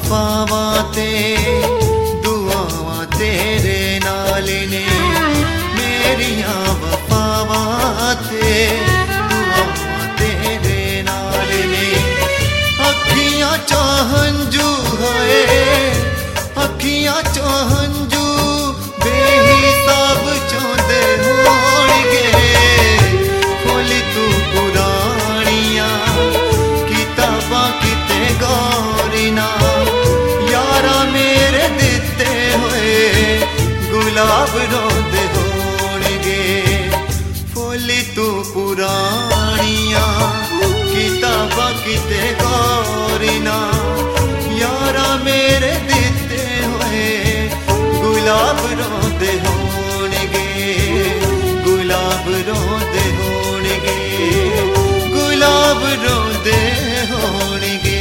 वफावां ते दुआवां तेरे नाल ने, मेरिया वफावां ते दुआवां तेरे नाल ने। अखियां चो हंजू होए, अखियां चो हंजू बेहिसाब चौंदे होणगे। खोली तू पुराणियां किताबां किते गौरी ना, यारा मेरे दिते होए गुलाब रोंदे होणगे। खोली तू पुराणियां किताबां किते गौरी ना, यारा मेरे दिते होए गुलाब रोंदे होणगे, गुलाब रोंदे होणगे, गुलाब रोंदे होणगे।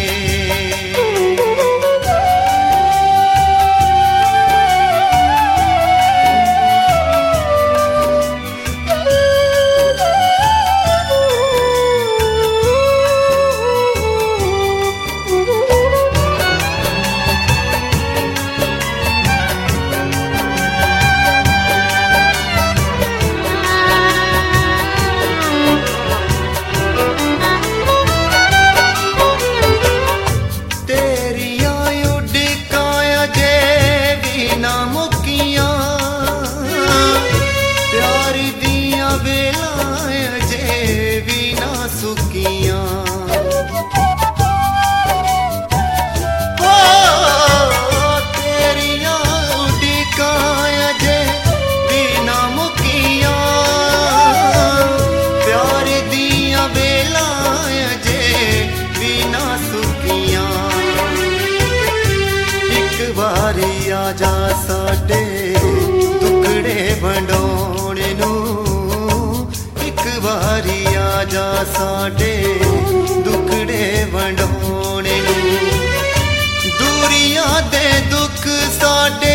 आजा साडे दुखड़े वंडाउणे नू, एक बारी आजा साडे दुखड़े वंडाउणे नू। दूरियां दे दुख साडे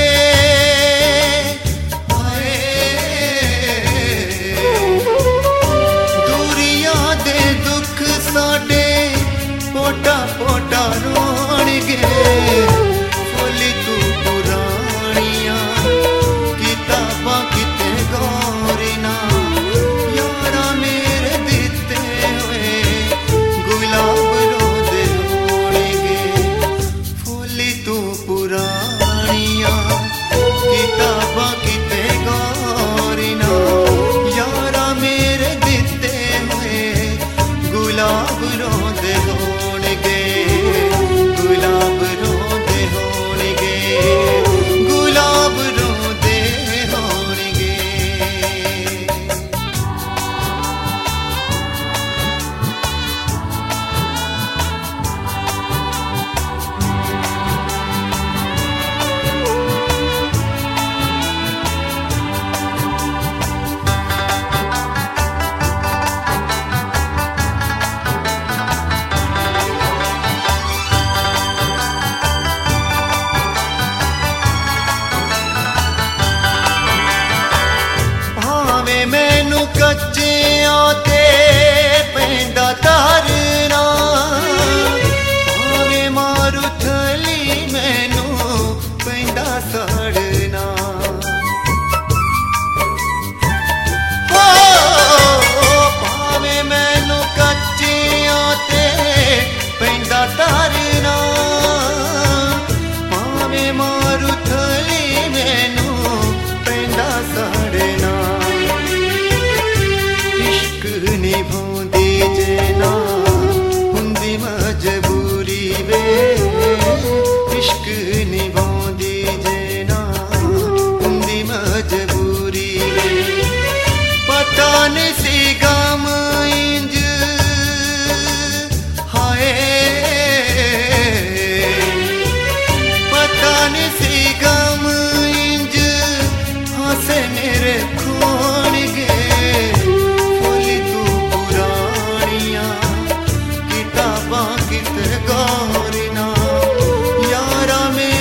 दूरियां दे दुख साडे पोटा पोटा रोणगे। खोली तू पुराणियां किताबां किते गौरी ना, यारा मेरे दिते होए गुलाब रोंदे होणगे। खोली तू पुराणियां किताबां किते गौरी ना, यारा मेरे दिते होए गुलाब रोंदे होणगे, गुलाब रोंदे होणगे, गुलाब रोंदे होणगे। मैनू कच्चियां ते पैंदा तारना, भावे मारू थली मैनू पैंदा सड़ना। भावे मैनू कच्चियां ते पैंदा तारना, भावे मारू थली मैनू पैंदा सड़ना। निभांदी जे ना हुंदी मजबूरी वे, इश्क निभांदी जे ना हुंदी मजबूरी वे। पता नहीं सी गम इंज हाय, पता नहीं सी गम इंज हंसे मेरे खोणगे। किताबां किते गौरी ना, यारा में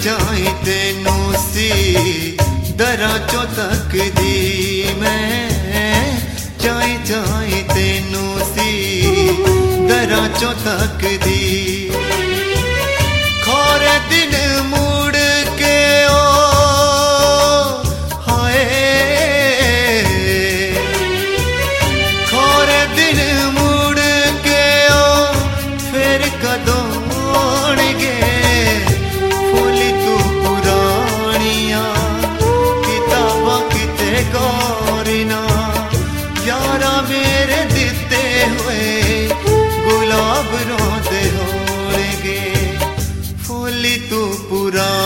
ਚਾਹੀ ਤੈਨੂੰ ਸੀ ਦਰਾਂ ਚੋਂ ਤੱਕਦੀ ਮੈਂ ਚਾਹੀ ਤੈਨੂੰ ਸੀ ਦਰਾਂ ਚੋਂ ਤੱਕਦੀ ਖੋਰੇ ਦਿਨ ਮੁੜ ਕੇ ਹਾਏ ਖੋਰੇ ਦਿਨ ਮੁੜ ਕੇ ਫਿਰ ਕਦੋਂ ਆਉਣਗੇ ਫੁੱਲੀ ਤੂੰ ਪੁਰਾਣੀਆਂ ਕਿਤਾਬਾਂ ਕਿਤੇ ਗੌਰ ਨਾ यारा मेरे दिते हुए गुलाब रोंदे होणगे फुल्ली तू पुरानी